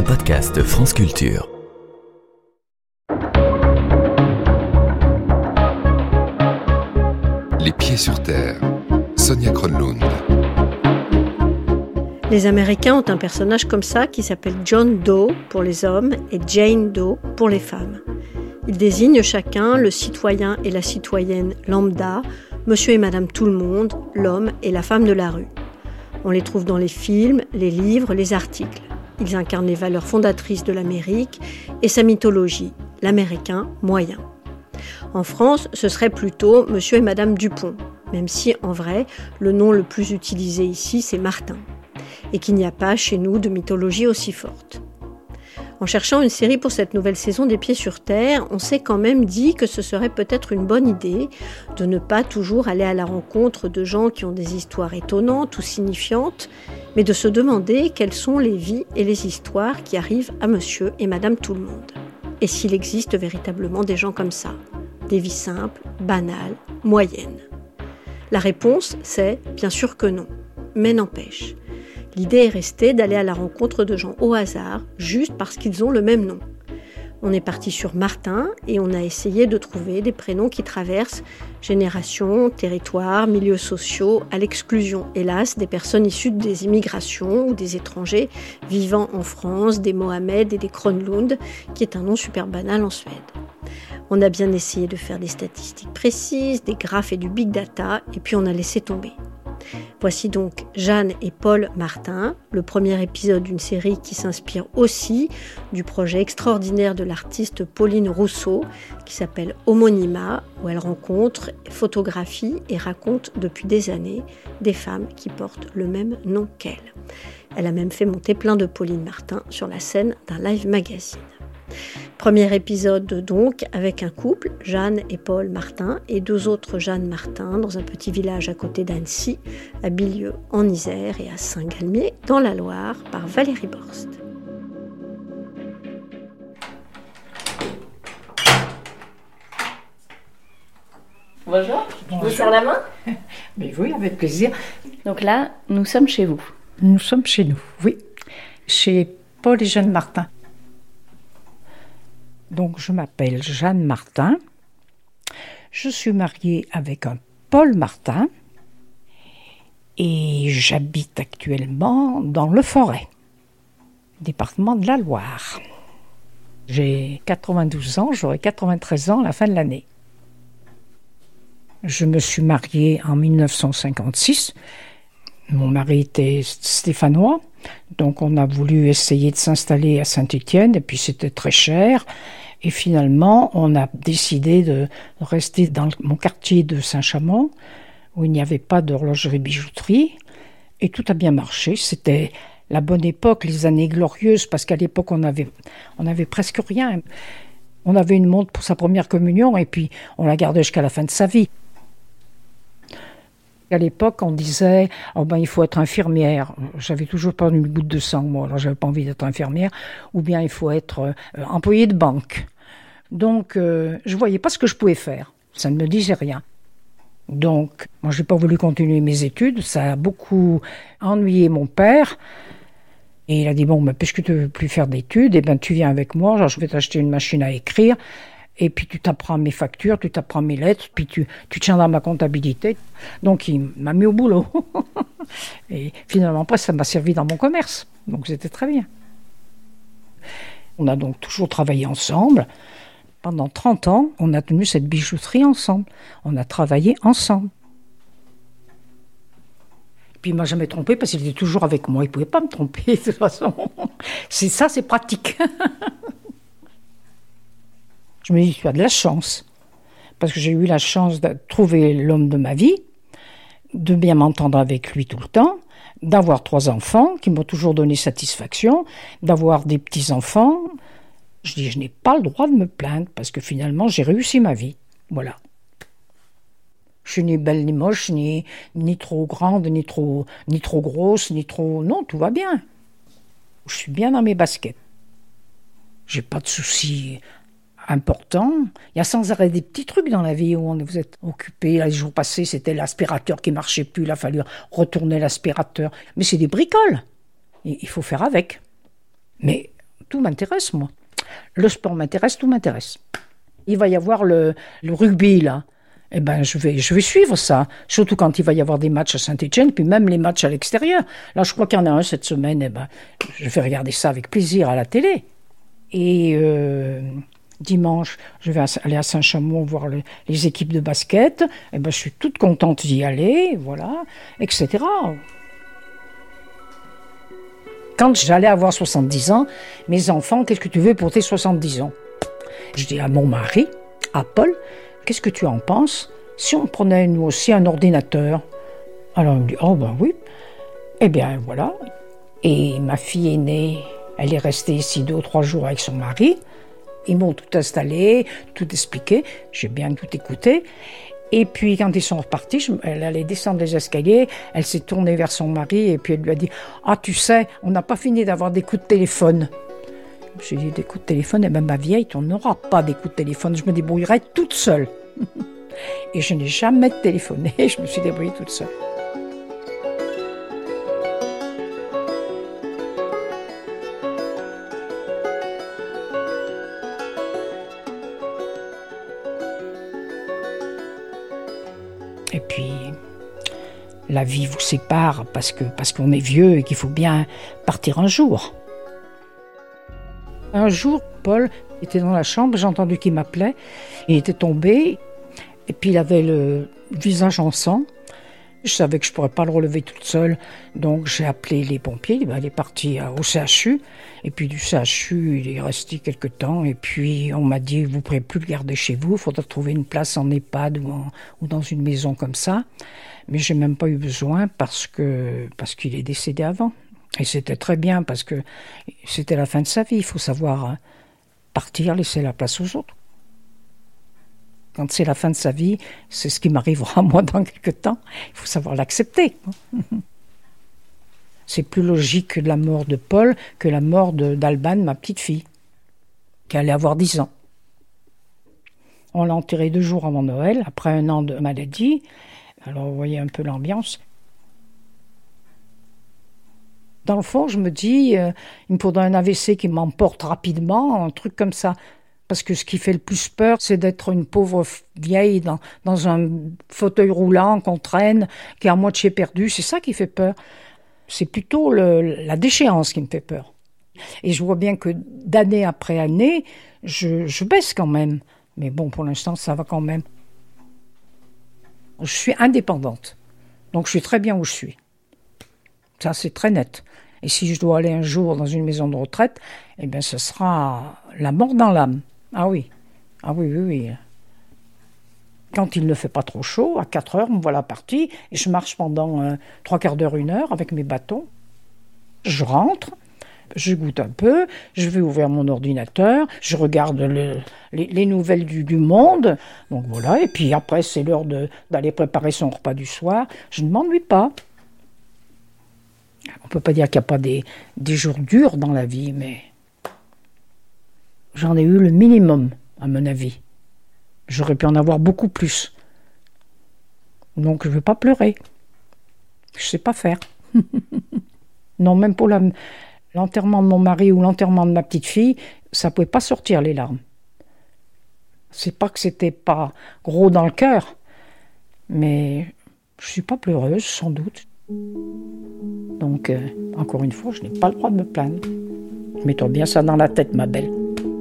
un podcast France Culture. Les pieds sur terre, Sonia Kronlund. Les Américains ont un personnage comme ça qui s'appelle John Doe pour les hommes et Jane Doe pour les femmes. Ils désignent chacun le citoyen et la citoyenne lambda, monsieur et madame tout le monde, l'homme et la femme de la rue. On les trouve dans les films, les livres, les articles. Ils incarnent les valeurs fondatrices de l'Amérique et sa mythologie, l'Américain moyen. En France, ce serait plutôt monsieur et madame Dupont, même si, en vrai, le nom le plus utilisé ici, c'est Martin, et qu'il n'y a pas chez nous de mythologie aussi forte. En cherchant une série pour cette nouvelle saison des Pieds sur Terre, on s'est quand même dit que ce serait peut-être une bonne idée de ne pas toujours aller à la rencontre de gens qui ont des histoires étonnantes ou signifiantes, mais de se demander quelles sont les vies et les histoires qui arrivent à monsieur et madame tout le monde. Et s'il existe véritablement des gens comme ça, des vies simples, banales, moyennes. La réponse, c'est bien sûr que non, mais n'empêche. L'idée est restée d'aller à la rencontre de gens au hasard, juste parce qu'ils ont le même nom. On est parti sur Martin et on a essayé de trouver des prénoms qui traversent générations, territoires, milieux sociaux, à l'exclusion, hélas, des personnes issues des immigrations ou des étrangers vivant en France, des Mohamed et des Kronlund, qui est un nom super banal en Suède. On a bien essayé de faire des statistiques précises, des graphes et du big data, et puis on a laissé tomber. Voici donc Jeanne et Paul Martin, le premier épisode d'une série qui s'inspire aussi du projet extraordinaire de l'artiste Pauline Rousseau, qui s'appelle Homonima, où elle rencontre, photographie et raconte depuis des années des femmes qui portent le même nom qu'elle. Elle a même fait monter plein de Pauline Martin sur la scène d'un live magazine. Premier épisode donc avec un couple, Jeanne et Paul Martin, et deux autres Jeanne Martin dans un petit village à côté d'Annecy, à Bilieu en Isère et à Saint-Galmier dans la Loire par Valérie Borst. Bonjour, je vous serre la main. Mais oui, avec plaisir. Donc là, nous sommes chez vous. Nous sommes chez nous, oui. Chez Paul et Jeanne Martin. Donc, je m'appelle Jeanne Martin. Je suis mariée avec un Paul Martin et j'habite actuellement dans le Forêt, département de la Loire. J'ai 92 ans, j'aurai 93 ans à la fin de l'année. Je me suis mariée en 1956. Mon mari était stéphanois, donc on a voulu essayer de s'installer à Saint-Étienne, et puis c'était très cher. Et finalement, on a décidé de rester dans mon quartier de Saint-Chamond, où il n'y avait pas d'horlogerie-bijouterie, et tout a bien marché. C'était la bonne époque, les années glorieuses, parce qu'à l'époque, on avait presque rien. On avait une montre pour sa première communion, et puis on la gardait jusqu'à la fin de sa vie. À l'époque, on disait il faut être infirmière. J'avais toujours pas une goutte de sang, moi, alors j'avais pas envie d'être infirmière. Ou bien il faut être employé de banque. Donc, je voyais pas ce que je pouvais faire. Ça ne me disait rien. Donc, moi, j'ai pas voulu continuer mes études. Ça a beaucoup ennuyé mon père. Et il a dit puisque tu veux plus faire d'études, tu viens avec moi. Genre, je vais t'acheter une machine à écrire. Et puis tu t'apprends mes factures, tu t'apprends mes lettres, puis tu tiendras ma comptabilité. Donc il m'a mis au boulot. Et finalement, après, ça m'a servi dans mon commerce. Donc c'était très bien. On a donc toujours travaillé ensemble. Pendant 30 ans, on a tenu cette bijouterie ensemble. On a travaillé ensemble. Puis il m'a jamais trompé parce qu'il était toujours avec moi. Il ne pouvait pas me tromper de toute façon. C'est pratique. Je me dis, tu as de la chance, parce que j'ai eu la chance de trouver l'homme de ma vie, de bien m'entendre avec lui tout le temps, d'avoir 3 enfants qui m'ont toujours donné satisfaction, d'avoir des petits-enfants. Je dis, je n'ai pas le droit de me plaindre, parce que finalement, j'ai réussi ma vie. Voilà. Je suis ni belle ni moche, ni trop grande, ni trop grosse, ni trop... Non, tout va bien. Je suis bien dans mes baskets. J'ai pas de soucis important. Il y a sans arrêt des petits trucs dans la vie où vous êtes occupé. Les jours passés, c'était l'aspirateur qui marchait plus. Il a fallu retourner l'aspirateur. Mais c'est des bricoles. Il faut faire avec. Mais tout m'intéresse, moi. Le sport m'intéresse, tout m'intéresse. Il va y avoir le rugby, là. Eh ben, je vais suivre ça. Surtout quand il va y avoir des matchs à Saint-Étienne, puis même les matchs à l'extérieur. Là, je crois qu'il y en a un cette semaine. Eh ben, je vais regarder ça avec plaisir à la télé. Et dimanche, je vais aller à Saint-Chamond voir les équipes de basket. Eh ben, je suis toute contente d'y aller, voilà, etc. Quand j'allais avoir 70 ans, mes enfants, qu'est-ce que tu veux pour tes 70 ans ? Je dis à mon mari, à Paul, qu'est-ce que tu en penses si on prenait nous aussi un ordinateur ? Alors il me dit, oh ben oui. Eh bien voilà. Et ma fille aînée, elle est restée ici 2 ou 3 jours avec son mari. Ils m'ont tout installé, tout expliqué. J'ai bien tout écouté. Et puis quand ils sont repartis, elle allait descendre les escaliers. Elle s'est tournée vers son mari et puis elle lui a dit, ah tu sais, on n'a pas fini d'avoir des coups de téléphone. J'ai dit, des coups de téléphone, eh bien ma vieille, tu n'auras pas des coups de téléphone, je me débrouillerai toute seule. Et je n'ai jamais téléphoné, je me suis débrouillée toute seule. Et puis, la vie vous sépare parce qu'on est vieux et qu'il faut bien partir un jour. Un jour, Paul était dans la chambre, j'ai entendu qu'il m'appelait. Il était tombé, et puis il avait le visage en sang. Je savais que je ne pourrais pas le relever toute seule, donc j'ai appelé les pompiers. Il est parti au CHU, et puis du CHU, il est resté quelque temps, et puis on m'a dit, vous ne pourrez plus le garder chez vous, il faudra trouver une place en EHPAD ou dans une maison comme ça. Mais je n'ai même pas eu besoin parce qu'il est décédé avant. Et c'était très bien parce que c'était la fin de sa vie. Il faut savoir partir, laisser la place aux autres. Quand c'est la fin de sa vie, c'est ce qui m'arrivera moi dans quelques temps. Il faut savoir l'accepter. C'est plus logique la mort de Paul que la mort d'Alban, ma petite fille, qui allait avoir 10 ans. On l'a enterré 2 jours avant Noël, après 1 an de maladie. Alors vous voyez un peu l'ambiance. Dans le fond, je me dis, il me faudra un AVC qui m'emporte rapidement, un truc comme ça. Parce que ce qui fait le plus peur, c'est d'être une pauvre vieille dans un fauteuil roulant qu'on traîne, qui est à moitié perdu. C'est ça qui fait peur. C'est plutôt la déchéance qui me fait peur. Et je vois bien que d'année après année, je baisse quand même. Mais bon, pour l'instant, ça va quand même. Je suis indépendante. Donc je suis très bien où je suis. Ça, c'est très net. Et si je dois aller un jour dans une maison de retraite, eh bien, ce sera la mort dans l'âme. Ah oui. Ah oui, oui, oui. Quand il ne fait pas trop chaud, à 4 heures, me voilà partie, et je marche pendant 3/4 d'heure, 1 heure avec mes bâtons. Je rentre, je goûte un peu, je vais ouvrir mon ordinateur, je regarde les nouvelles du monde. Donc voilà, et puis après, c'est l'heure d'aller préparer son repas du soir. Je ne m'ennuie pas. On ne peut pas dire qu'il n'y a pas des jours durs dans la vie, mais j'en ai eu le minimum, à mon avis. J'aurais pu en avoir beaucoup plus. Donc je ne veux pas pleurer. Je ne sais pas faire. Non, même pour l'enterrement de mon mari ou l'enterrement de ma petite fille, ça ne pouvait pas sortir les larmes. C'est pas que c'était pas gros dans le cœur, mais je ne suis pas pleureuse, sans doute. Donc, encore une fois, je n'ai pas le droit de me plaindre. Mets-toi bien ça dans la tête, ma belle.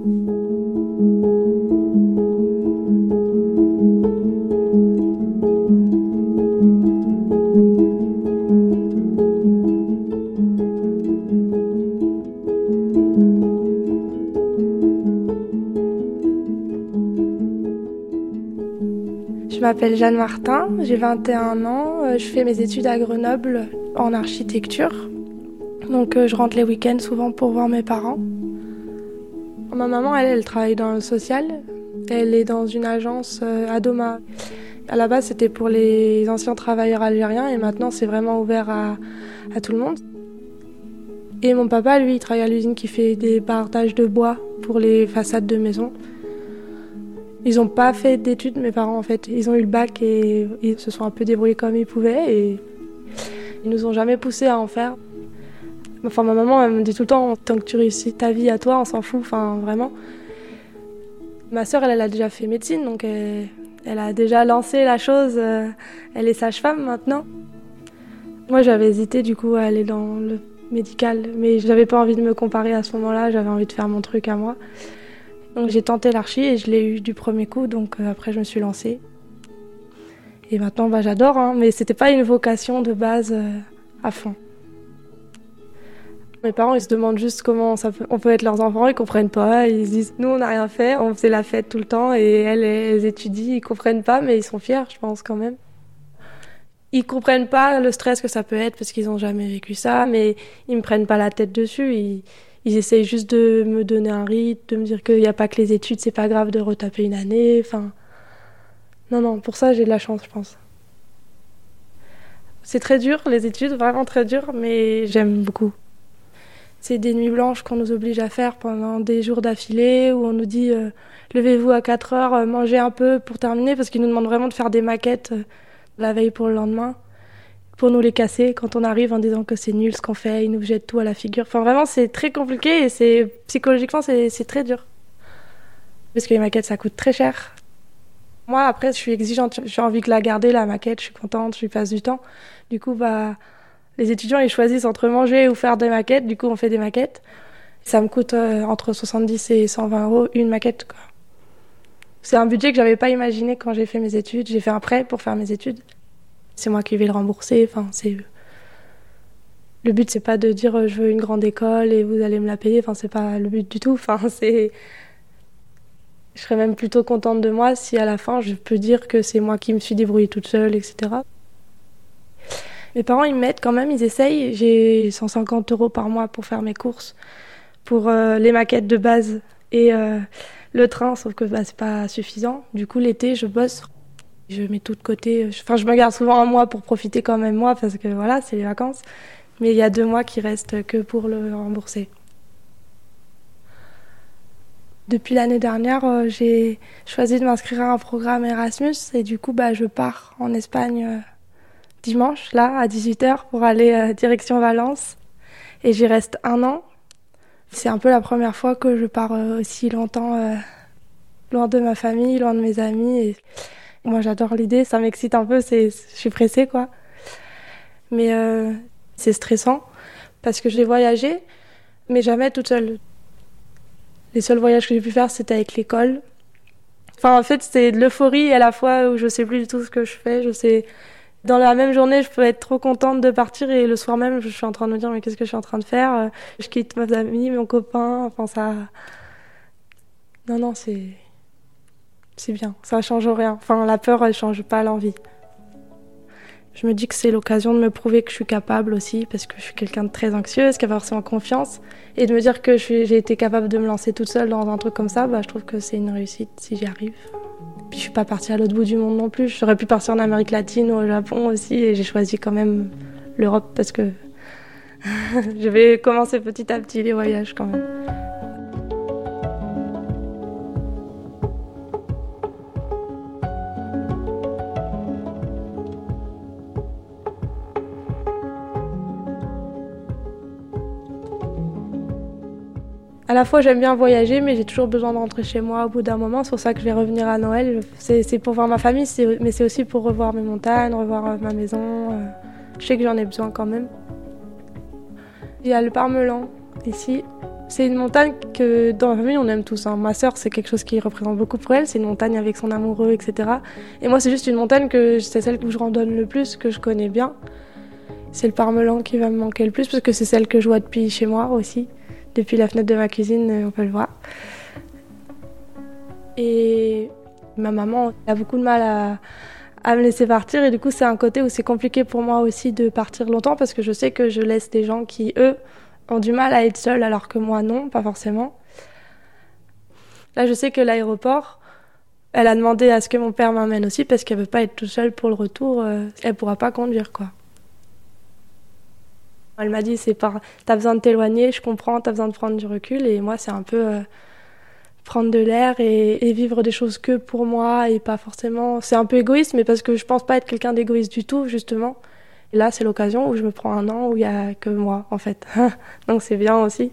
Je m'appelle Jeanne Martin, j'ai 21 ans, je fais mes études à Grenoble en architecture. Donc je rentre les week-ends souvent pour voir mes parents. Ma maman, elle travaille dans le social, elle est dans une agence à Doma. À la base, c'était pour les anciens travailleurs algériens et maintenant c'est vraiment ouvert à tout le monde. Et mon papa, lui, il travaille à l'usine qui fait des partages de bois pour les façades de maisons. Ils n'ont pas fait d'études, mes parents, en fait. Ils ont eu le bac et ils se sont un peu débrouillés comme ils pouvaient. Et ils nous ont jamais poussés à en faire. Enfin, ma maman, elle me dit tout le temps, tant que tu réussis ta vie à toi, on s'en fout, enfin, vraiment. Ma sœur, elle a déjà fait médecine, donc elle a déjà lancé la chose. Elle est sage-femme maintenant. Moi, j'avais hésité du coup à aller dans le médical, mais j'avais pas envie de me comparer à ce moment-là, j'avais envie de faire mon truc à moi. Donc j'ai tenté l'archi et je l'ai eu du premier coup, donc après je me suis lancée. Et maintenant, j'adore, hein, mais c'était pas une vocation de base à fond. Mes parents, ils se demandent juste comment on peut être leurs enfants, ils comprennent pas. Ils se disent, nous, on n'a rien fait, on faisait la fête tout le temps et elles étudient, ils comprennent pas, mais ils sont fiers, je pense, quand même. Ils comprennent pas le stress que ça peut être parce qu'ils ont jamais vécu ça, mais ils me prennent pas la tête dessus. Ils essayent juste de me donner un rythme, de me dire qu'il n'y a pas que les études, c'est pas grave de retaper une année. Enfin, non, pour ça, j'ai de la chance, je pense. C'est très dur, les études, vraiment très dur, mais j'aime beaucoup. C'est des nuits blanches qu'on nous oblige à faire pendant des jours d'affilée, où on nous dit levez-vous à 4 heures, mangez un peu pour terminer, parce qu'ils nous demandent vraiment de faire des maquettes la veille pour le lendemain, pour nous les casser quand on arrive en disant que c'est nul ce qu'on fait, ils nous jettent tout à la figure. Enfin vraiment, c'est très compliqué et psychologiquement, c'est très dur. Parce que les maquettes, ça coûte très cher. Moi, après, je suis exigeante, j'ai envie de la garder, la maquette, je suis contente, je lui passe du temps. Du coup, les étudiants, ils choisissent entre manger ou faire des maquettes. Du coup, on fait des maquettes. Ça me coûte entre 70 et 120 € une maquette, quoi. C'est un budget que j'avais pas imaginé quand j'ai fait mes études. J'ai fait un prêt pour faire mes études. C'est moi qui vais le rembourser. Enfin, le but, c'est pas de dire je veux une grande école et vous allez me la payer. Enfin, c'est pas le but du tout. Enfin, je serais même plutôt contente de moi si à la fin, je peux dire que c'est moi qui me suis débrouillée toute seule, etc. Mes parents, ils m'aident quand même, ils essayent. J'ai 150 € par mois pour faire mes courses, pour les maquettes de base et le train, sauf que c'est pas suffisant. Du coup, l'été, je bosse. Je mets tout de côté. Je me garde souvent un mois pour profiter quand même, moi, parce que voilà, c'est les vacances. Mais il y a 2 mois qui restent que pour le rembourser. Depuis l'année dernière, j'ai choisi de m'inscrire à un programme Erasmus et du coup, je pars en Espagne dimanche, là, à 18h, pour aller direction Valence. Et j'y reste 1 an. C'est un peu la première fois que je pars aussi longtemps, loin de ma famille, loin de mes amis. Et moi, j'adore l'idée, ça m'excite un peu, je suis pressée, quoi. Mais c'est stressant, parce que j'ai voyagé, mais jamais toute seule. Les seuls voyages que j'ai pu faire, c'était avec l'école. Enfin, en fait, c'est de l'euphorie à la fois où je sais plus du tout ce que je fais, Dans la même journée, je peux être trop contente de partir et le soir même, je suis en train de me dire mais qu'est-ce que je suis en train de faire ? Je quitte mes amis, mon copain, enfin ça... Non, c'est bien, ça change rien. Enfin, la peur, elle change pas l'envie. Je me dis que c'est l'occasion de me prouver que je suis capable aussi, parce que je suis quelqu'un de très anxieuse, qui a forcément confiance. Et de me dire que j'ai été capable de me lancer toute seule dans un truc comme ça, je trouve que c'est une réussite si j'y arrive. Puis je suis pas partie à l'autre bout du monde non plus. J'aurais pu partir en Amérique latine ou au Japon aussi, et j'ai choisi quand même l'Europe parce que je vais commencer petit à petit les voyages quand même. À la fois, j'aime bien voyager, mais j'ai toujours besoin de rentrer chez moi au bout d'un moment. C'est pour ça que je vais revenir à Noël. C'est pour voir ma famille, mais c'est aussi pour revoir mes montagnes, revoir ma maison. Je sais que j'en ai besoin quand même. Il y a le Parmelan, ici. C'est une montagne que, dans ma famille, on aime tous. Ma sœur, c'est quelque chose qui représente beaucoup pour elle. C'est une montagne avec son amoureux, etc. Et moi, c'est juste une montagne c'est celle où je randonne le plus, que je connais bien. C'est le Parmelan qui va me manquer le plus, parce que c'est celle que je vois depuis chez moi aussi. Depuis la fenêtre de ma cuisine, on peut le voir. Et ma maman a beaucoup de mal à me laisser partir. Et du coup, c'est un côté où c'est compliqué pour moi aussi de partir longtemps, parce que je sais que je laisse des gens qui, eux, ont du mal à être seuls, alors que moi, non, pas forcément. Là, je sais que l'aéroport, elle a demandé à ce que mon père m'emmène aussi, parce qu'elle veut pas être toute seule pour le retour. Elle pourra pas conduire, quoi. Elle m'a dit, t'as besoin de t'éloigner, je comprends, t'as besoin de prendre du recul. Et moi, c'est un peu prendre de l'air et vivre des choses que pour moi et pas forcément... C'est un peu égoïste, mais parce que je pense pas être quelqu'un d'égoïste du tout, justement. Et là, c'est l'occasion où je me prends un an où il n'y a que moi, en fait. Donc c'est bien aussi.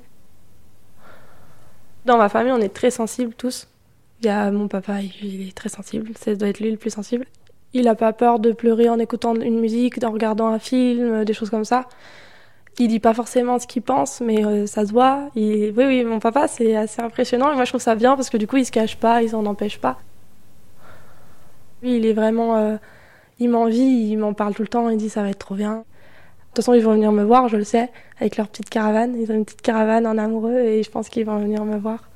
Dans ma famille, on est très sensibles tous. Il y a mon papa, il est très sensible. Ça doit être lui le plus sensible. Il n'a pas peur de pleurer en écoutant une musique, en regardant un film, des choses comme ça. Il dit pas forcément ce qu'il pense, mais ça se voit. Oui, mon papa, c'est assez impressionnant. Et moi, je trouve ça bien parce que du coup, il se cache pas, il s'en empêche pas. Lui, il est vraiment... il m'envie, il m'en parle tout le temps, il dit ça va être trop bien. De toute façon, ils vont venir me voir, je le sais, avec leur petite caravane. Ils ont une petite caravane en amoureux et je pense qu'ils vont venir me voir.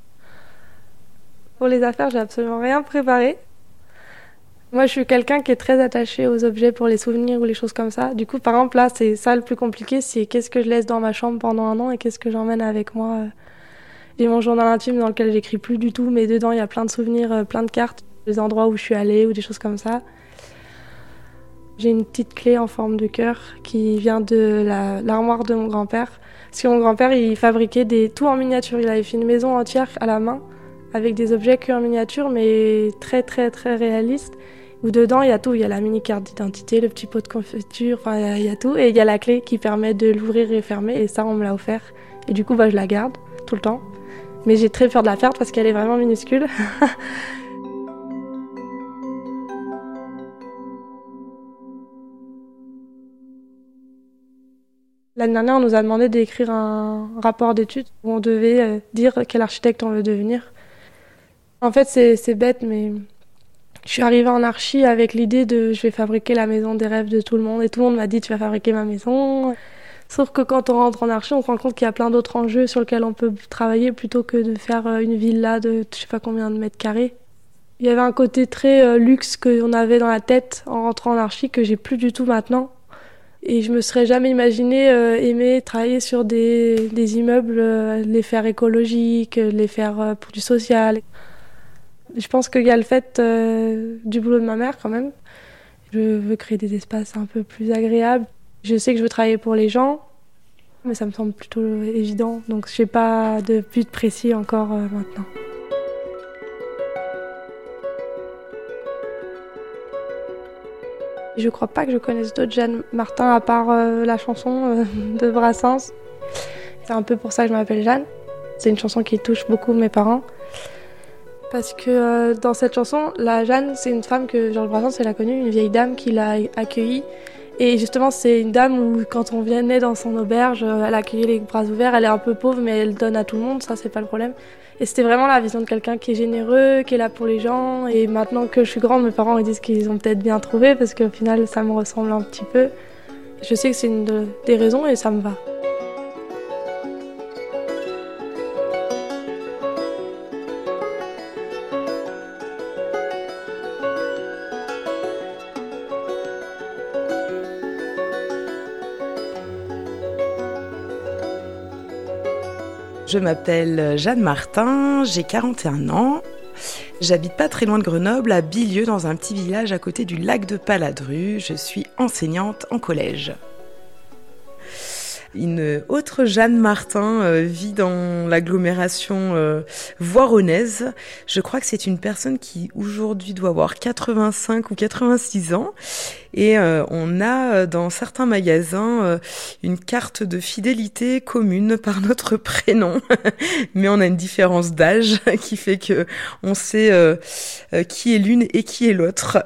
Pour les affaires, j'ai absolument rien préparé. Moi, je suis quelqu'un qui est très attaché aux objets pour les souvenirs ou les choses comme ça. Du coup, par exemple, là, c'est ça le plus compliqué, c'est qu'est-ce que je laisse dans ma chambre pendant un an et qu'est-ce que j'emmène avec moi. J'ai mon journal intime dans lequel j'écris plus du tout, mais dedans, il y a plein de souvenirs, plein de cartes, des endroits où je suis allée ou des choses comme ça. J'ai une petite clé en forme de cœur qui vient de l'armoire de mon grand-père. Parce que mon grand-père, il fabriquait tout en miniature. Il avait fait une maison entière à la main avec des objets que en miniature, mais très, très, très réalistes. Où dedans, il y a tout. Il y a la mini-carte d'identité, le petit pot de confiture, enfin, il y a tout. Et il y a la clé qui permet de l'ouvrir et fermer. Et ça, on me l'a offert. Et du coup, je la garde tout le temps. Mais j'ai très peur de la perdre parce qu'elle est vraiment minuscule. L'année dernière, on nous a demandé d'écrire un rapport d'études où on devait dire quel architecte on veut devenir. En fait, c'est bête, mais je suis arrivée en archi avec l'idée de je vais fabriquer la maison des rêves de tout le monde. Et tout le monde m'a dit tu vas fabriquer ma maison. Sauf que quand on rentre en archi, on se rend compte qu'il y a plein d'autres enjeux sur lesquels on peut travailler plutôt que de faire une villa de je sais pas combien de mètres carrés. Il y avait un côté très luxe qu'on avait dans la tête en rentrant en archi que j'ai plus du tout maintenant. Et je me serais jamais imaginé aimer travailler sur des immeubles, les faire écologiques, les faire pour du social. Je pense qu'il y a le fait du boulot de ma mère quand même. Je veux créer des espaces un peu plus agréables. Je sais que je veux travailler pour les gens, mais ça me semble plutôt évident. Donc je n'ai pas de but précis encore maintenant. Je crois pas que je connaisse d'autres Jeanne Martin à part la chanson de Brassens. C'est un peu pour ça que je m'appelle Jeanne. C'est une chanson qui touche beaucoup mes parents. Parce que dans cette chanson, la Jeanne, c'est une femme que Georges Brassens elle a connue, une vieille dame qui l'a accueillie. Et justement, c'est une dame où quand on venait dans son auberge, elle accueillait les bras ouverts. Elle est un peu pauvre, mais elle donne à tout le monde, ça c'est pas le problème. Et c'était vraiment la vision de quelqu'un qui est généreux, qui est là pour les gens. Et maintenant que je suis grande, mes parents ils disent qu'ils ont peut-être bien trouvé parce qu'au final, ça me ressemble un petit peu. Je sais que c'est une des raisons et ça me va. Je m'appelle Jeanne Martin, j'ai 41 ans. J'habite pas très loin de Grenoble, à Bilieu, dans un petit village à côté du lac de Paladru. Je suis enseignante en collège. Une autre Jeanne Martin vit dans l'agglomération voironnaise. Je crois que c'est une personne qui aujourd'hui doit avoir 85 ou 86 ans. Et on a dans certains magasins une carte de fidélité commune par notre prénom. Mais on a une différence d'âge qui fait que on sait qui est l'une et qui est l'autre.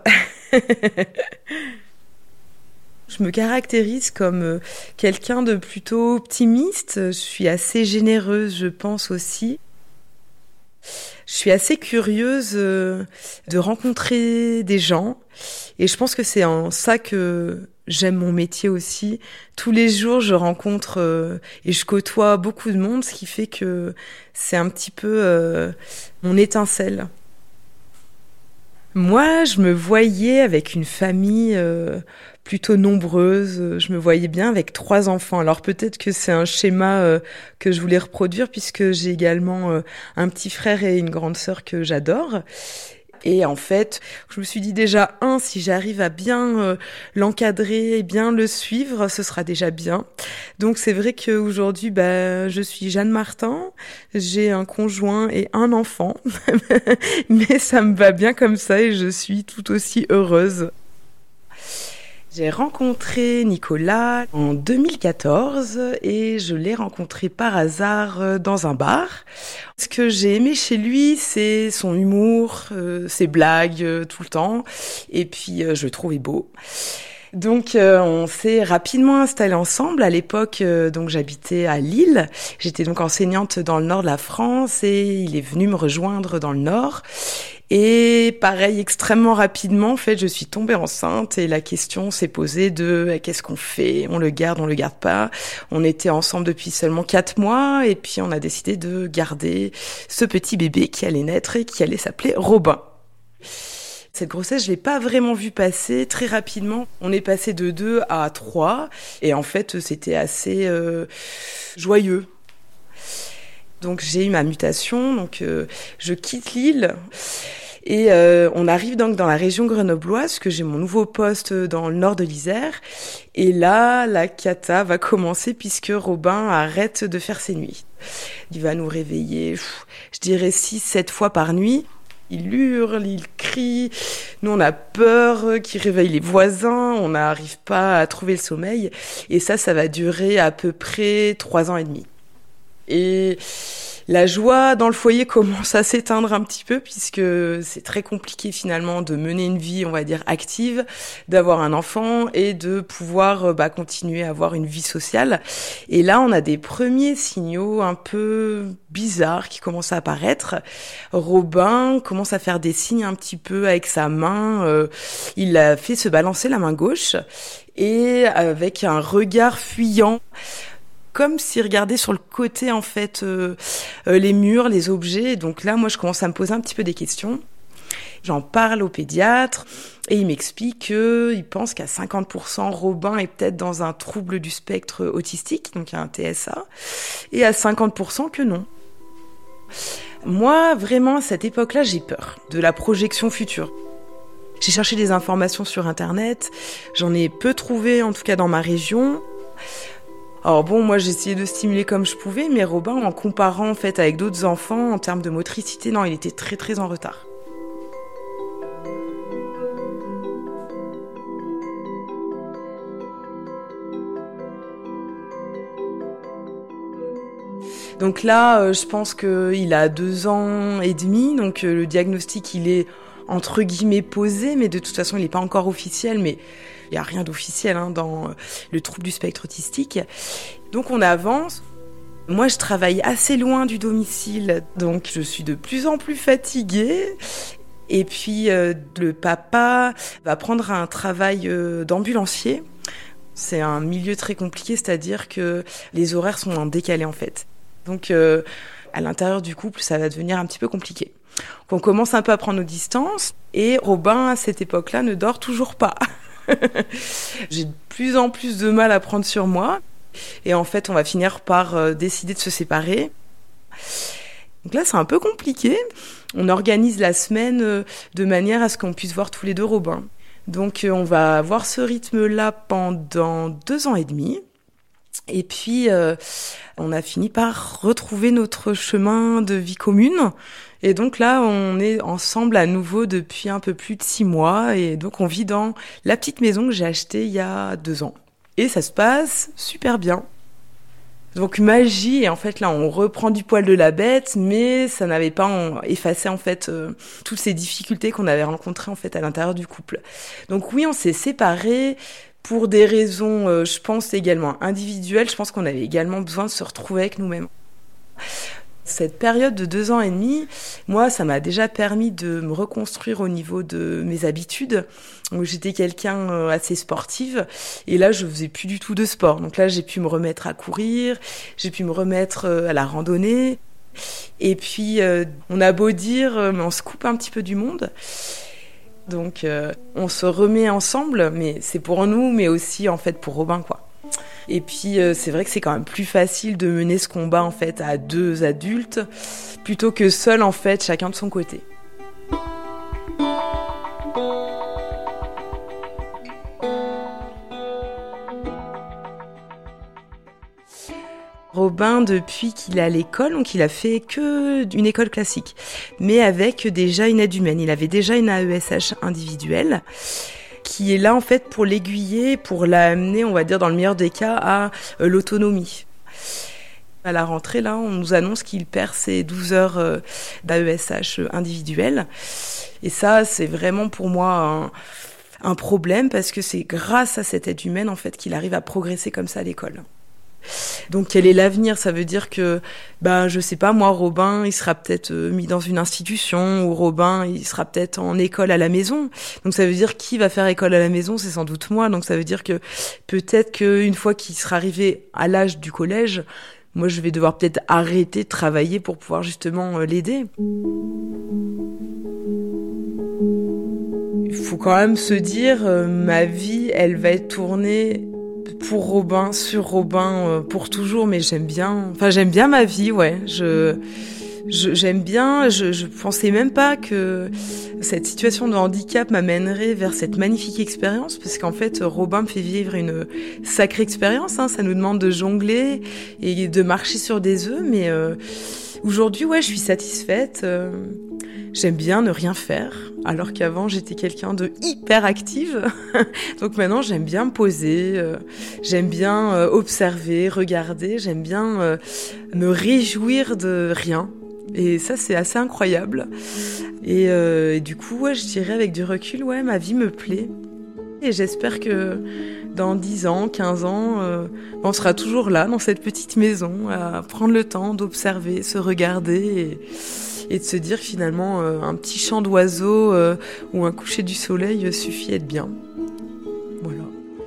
Je me caractérise comme quelqu'un de plutôt optimiste. Je suis assez généreuse, je pense aussi. Je suis assez curieuse de rencontrer des gens. Et je pense que c'est en ça que j'aime mon métier aussi. Tous les jours, je rencontre et je côtoie beaucoup de monde, ce qui fait que c'est un petit peu mon étincelle. Moi, je me voyais avec une famille plutôt nombreuse. Je me voyais bien avec 3 enfants. Alors peut-être que c'est un schéma que je voulais reproduire puisque j'ai également un petit frère et une grande sœur que j'adore. Et en fait, je me suis dit déjà, si j'arrive à bien l'encadrer et bien le suivre, ce sera déjà bien. Donc c'est vrai qu'aujourd'hui, je suis Jeanne Martin, j'ai un conjoint et un enfant, mais ça me va bien comme ça et je suis tout aussi heureuse. J'ai rencontré Nicolas en 2014 et je l'ai rencontré par hasard dans un bar. Ce que j'ai aimé chez lui, c'est son humour, ses blagues tout le temps, et puis je le trouvais beau. Donc on s'est rapidement installés ensemble. À l'époque, donc j'habitais à Lille. J'étais donc enseignante dans le nord de la France et il est venu me rejoindre dans le nord. Et pareil, extrêmement rapidement, en fait, je suis tombée enceinte et la question s'est posée de qu'est-ce qu'on fait ? On le garde pas ? On était ensemble depuis seulement 4 mois et puis on a décidé de garder ce petit bébé qui allait naître et qui allait s'appeler Robin. Cette grossesse, je l'ai pas vraiment vue passer très rapidement. On est passé de 2 à 3 et en fait, c'était assez joyeux. Donc j'ai eu ma mutation, donc je quitte Lille et on arrive donc dans la région grenobloise, que j'ai mon nouveau poste dans le nord de l'Isère. Et là, la cata va commencer puisque Robin arrête de faire ses nuits. Il va nous réveiller, je dirais 6-7 fois par nuit. Il hurle, il crie, nous on a peur qu'il réveille les voisins, on n'arrive pas à trouver le sommeil. Et ça va durer à peu près 3 ans et demi. Et la joie dans le foyer commence à s'éteindre un petit peu puisque c'est très compliqué finalement de mener une vie, on va dire, active, d'avoir un enfant et de pouvoir continuer à avoir une vie sociale. Et là, on a des premiers signaux un peu bizarres qui commencent à apparaître. Robin commence à faire des signes un petit peu avec sa main. Il a fait se balancer la main gauche et avec un regard fuyant, comme s'il regardait sur le côté, en fait, les murs, les objets. Donc là, moi, je commence à me poser un petit peu des questions. J'en parle au pédiatre et il m'explique qu'il pense qu'à 50%, Robin est peut-être dans un trouble du spectre autistique, donc il y a un TSA, et à 50% que non. Moi, vraiment, à cette époque-là, j'ai peur de la projection future. J'ai cherché des informations sur Internet, j'en ai peu trouvé, en tout cas dans ma région. Alors bon, moi j'ai essayé de stimuler comme je pouvais, mais Robin, en comparant en fait avec d'autres enfants, en termes de motricité, non, il était très très en retard. Donc là, je pense qu'il a 2 ans et demi, donc le diagnostic il est entre guillemets posé, mais de toute façon il n'est pas encore officiel, mais il n'y a rien d'officiel dans le trouble du spectre autistique. Donc on avance. Moi, je travaille assez loin du domicile, donc je suis de plus en plus fatiguée. Et puis, le papa va prendre un travail d'ambulancier. C'est un milieu très compliqué, c'est-à-dire que les horaires sont en décalé, en fait. Donc, à l'intérieur du couple, ça va devenir un petit peu compliqué. Donc, on commence un peu à prendre nos distances. Et Robin, à cette époque-là, ne dort toujours pas. J'ai de plus en plus de mal à prendre sur moi et en fait on va finir par décider de se séparer. Donc là c'est un peu compliqué. On organise la semaine de manière à ce qu'on puisse voir tous les 2 Robin. Donc on va avoir ce rythme-là pendant 2 ans et demi. Et puis on a fini par retrouver notre chemin de vie commune. Et donc là, on est ensemble à nouveau depuis un peu plus de 6 mois. Et donc, on vit dans la petite maison que j'ai achetée il y a 2 ans. Et ça se passe super bien. Donc, magie. Et en fait, là, on reprend du poil de la bête, mais ça n'avait pas effacé, en fait, toutes ces difficultés qu'on avait rencontrées, en fait, à l'intérieur du couple. Donc, oui, on s'est séparés pour des raisons, je pense, également individuelles. Je pense qu'on avait également besoin de se retrouver avec nous-mêmes. Cette période de 2 ans et demi, moi, ça m'a déjà permis de me reconstruire au niveau de mes habitudes. Donc, j'étais quelqu'un assez sportive et là, je faisais plus du tout de sport. Donc là, j'ai pu me remettre à courir, j'ai pu me remettre à la randonnée. Et puis, on a beau dire, mais on se coupe un petit peu du monde. Donc, on se remet ensemble, mais c'est pour nous, mais aussi, en fait, pour Robin, quoi. Et puis, c'est vrai que c'est quand même plus facile de mener ce combat, en fait, à 2 adultes, plutôt que seul, en fait, chacun de son côté. Robin, depuis qu'il est à l'école, donc il a fait que une école classique, mais avec déjà une aide humaine. Il avait déjà une AESH individuelle. qui est là en fait pour l'aiguiller, pour l'amener, on va dire dans le meilleur des cas, à l'autonomie. À la rentrée, là, on nous annonce qu'il perd ses 12 heures d'AESH individuelles. Et ça, c'est vraiment pour moi un problème parce que c'est grâce à cette aide humaine en fait qu'il arrive à progresser comme ça à l'école. Donc quel est l'avenir ? Ça veut dire que, je sais pas, moi, Robin, il sera peut-être mis dans une institution, ou Robin, il sera peut-être en école à la maison. Donc ça veut dire qui va faire école à la maison ? C'est sans doute moi. Donc ça veut dire que peut-être qu'une fois qu'il sera arrivé à l'âge du collège, moi, je vais devoir peut-être arrêter de travailler pour pouvoir justement l'aider. Il faut quand même se dire, ma vie, elle va être tournée pour Robin, sur Robin, pour toujours, mais j'aime bien ma vie, ouais. J'aime bien, je pensais même pas que cette situation de handicap m'amènerait vers cette magnifique expérience, parce qu'en fait, Robin me fait vivre une sacrée expérience, hein. Ça nous demande de jongler et de marcher sur des œufs, mais aujourd'hui, ouais, je suis satisfaite. J'aime bien ne rien faire, alors qu'avant j'étais quelqu'un de hyper active. Donc maintenant j'aime bien me poser, j'aime bien observer, regarder, j'aime bien me réjouir de rien. Et ça c'est assez incroyable. Et du coup, ouais, je dirais avec du recul, ouais, ma vie me plaît. Et j'espère que dans 10 ans, 15 ans, on sera toujours là, dans cette petite maison, à prendre le temps d'observer, se regarder et de se dire que finalement un petit chant d'oiseau ou un coucher du soleil suffit à être bien. Voilà.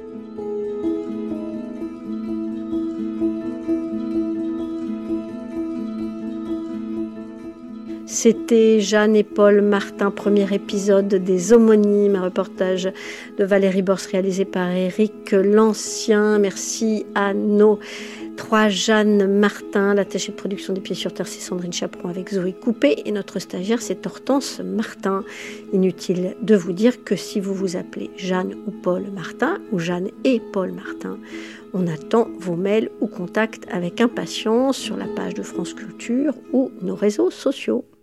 C'était Jeanne et Paul Martin, premier épisode des Homonymes, un reportage de Valérie Borse réalisé par Éric Lancien. Merci à nos 3 Jeanne Martin, l'attachée de production des Pieds sur Terre, c'est Sandrine Chaperon avec Zoé Coupé et notre stagiaire c'est Hortense Martin. Inutile de vous dire que si vous vous appelez Jeanne ou Paul Martin ou Jeanne et Paul Martin, on attend vos mails ou contacts avec impatience sur la page de France Culture ou nos réseaux sociaux.